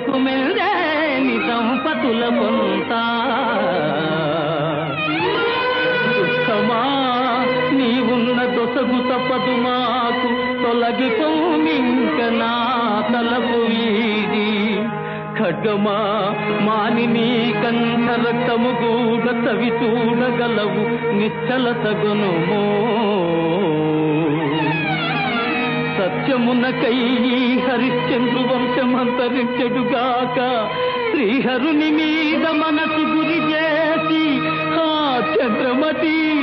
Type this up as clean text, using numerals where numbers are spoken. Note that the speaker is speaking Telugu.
మెప్పుకు మెల్లేని సంపతుల పొంత దుఃఖమా నీవున్న దొసగు తప్పదు మాకు తొలగిపోమింక నా తలపు వీడి ఖడ్గమా మాని నీ కంఠ రక్తము గూడ తవి చూడగలవు నిశ్చలతగునుమో సత్యమునకై హరిశ్చంద్రు వంశమంతరించెడుగాక శ్రీహరుని మీద మనసు గురి చేసి ఆ చంద్రమతి